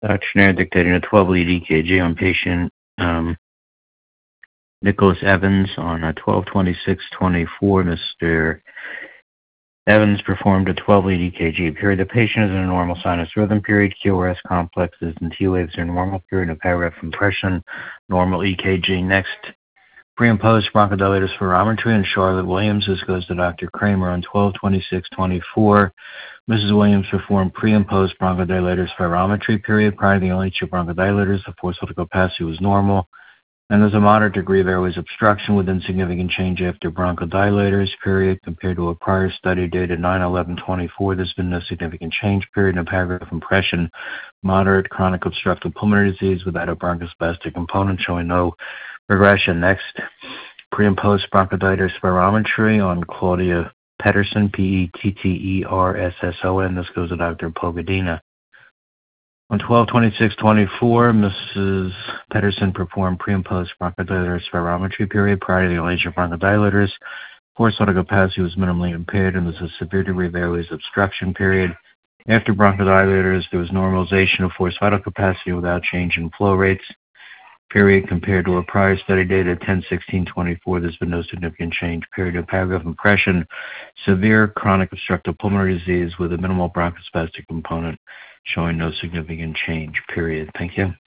Dr. Schneider dictating a 12-lead EKG on patient Nicholas Evans on 12/26/24. Mr. Evans performed a 12-lead EKG. Period. The patient is in a normal sinus rhythm. Period. QRS complexes and T waves are normal. Period. No paragraph compression. Normal EKG. Next, pre and post bronchodilator spirometry and Charlotte Williams. This goes to Dr. Kramer on 12/26/24. Mrs. Williams performed pre and post bronchodilator spirometry. Period. Prior to the only two bronchodilators, the forced vital capacity was normal. And there's a moderate degree of airways obstruction with insignificant change after bronchodilators, period. Compared to a prior study dated 9/11/24, there's been no significant change, period. No paragraph impression. Moderate chronic obstructive pulmonary disease without a bronchospastic component, showing no regression. Next, pre and post bronchodilator spirometry on Claudia Pedersen, Petterson. This goes to Dr. Pogadina. On 12/26/24, Mrs. Pedersen performed pre and post bronchodilator spirometry. Period. Prior to the only bronchodilators, forced vital capacity was minimally impaired and there's a severe degree of airways obstruction. Period. After bronchodilators, there was normalization of forced vital capacity without change in flow rates. Period. Compared to a prior study dated 10/16/24, there's been no significant change. Period. No paragraph impression. Severe chronic obstructive pulmonary disease with a minimal bronchospastic component, showing no significant change. Period. Thank you.